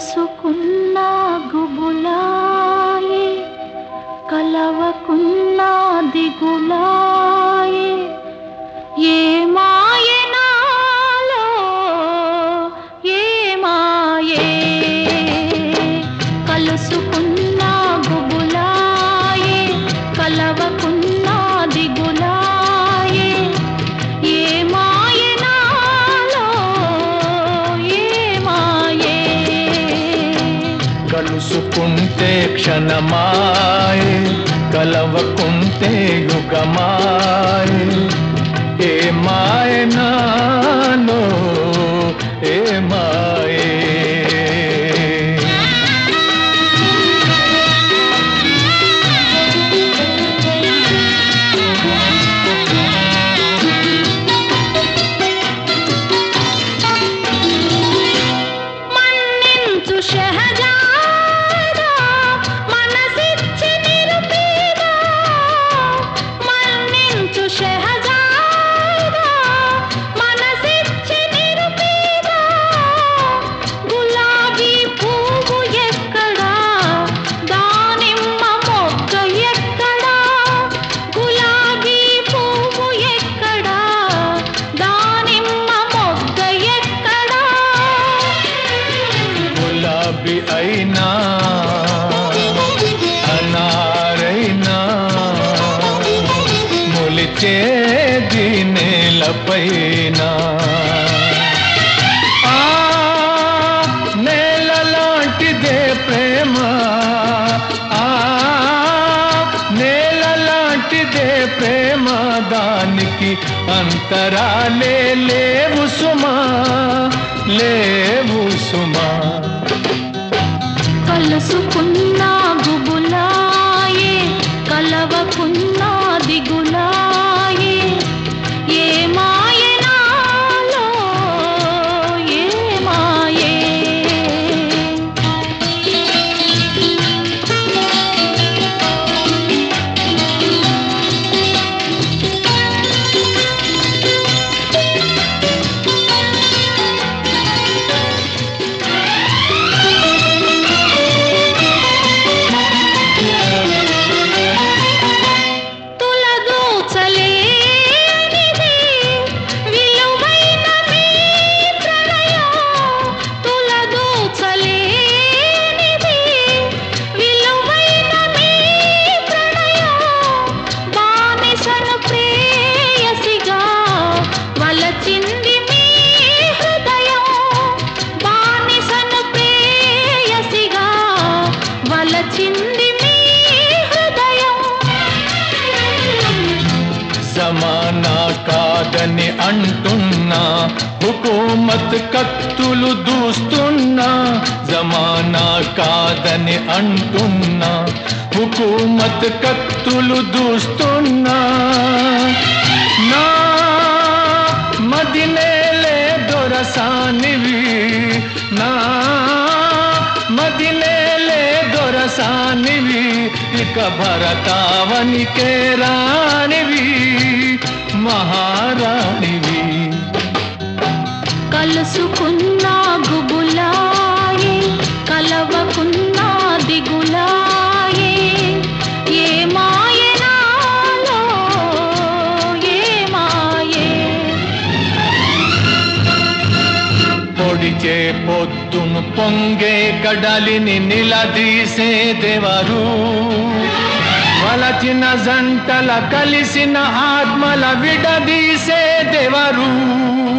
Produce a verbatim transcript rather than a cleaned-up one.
కలుసుకున్నా గుబులాయే, కలవకున్నా దిగులాయే. ఏ మాయే నాలో ఏ మాయే, కలుసుకున్నా గుబులాయే, కలవకున్నా దిగులాయే. ఏ మాయే నాలో ఏ మాయే, కలుసుకుంటే క్షణమాయే, కలవకుంటే యుగమాయే. ఏ మాయ నాలో ఏ మాయే. మన్నించు షహజాదా మనసిచ్చి నిరుపేదా, మన్నించు షహజాదా మనసిచ్చి నిరుపేదా. గులాబీ పువ్వు ఎక్కడా, దానిమ్మ మొగ్గ ఎక్కడా. గులాబీ పువ్వు ఎక్కడా, దానిమ్మ మొగ్గ ఎక్కడా. గులాబీ అయినా అనారైనా మొలిచేది నేలపైన. ఆ నేల లాంటిదే ప్రేమ, ఆ నేల లాంటిదే ప్రేమ. దానికి అంతరాలే లేవు సుమా, లేవు సుమా. కలుసుకున్నా గుబులాయే, కలవకున్నా దిగులాయే. ఏ మాయే నాలో ఏ మాయే. తులదూచలేనిది విలువైన మీ ప్రణయం, తులదూచలేనిది విలువైన మీ ప్రణయం. బానిసను ప్రేయసిగా వలచింది మీ హృదయం, బానిసను ప్రేయసిగా వలచింది మీ హృదయం. జమానా కాదని అంటున్నా, హుకూమత్ కత్తులు దూస్తున్నా. జమానా కాదని అంటున్నా, హుకూమత్ కత్తులు దూస్తున్నా. నా మదినేలే దొరసానివి, నా మదినేలే దొరసానివి. ఇక భరతావనికే రాణివి, మహారాణివి. కలుసుకున్నా గుబులాయే, కలవకున్నా దిగులాయే. ఏ మాయే నాలో ఏ మాయే. పొడిచే పొద్దును పొంగే కడలిని నిలదీసేదెవరు, వలచిన జంటల కలిసిన ఆత్మల విడదీసేదెవరు.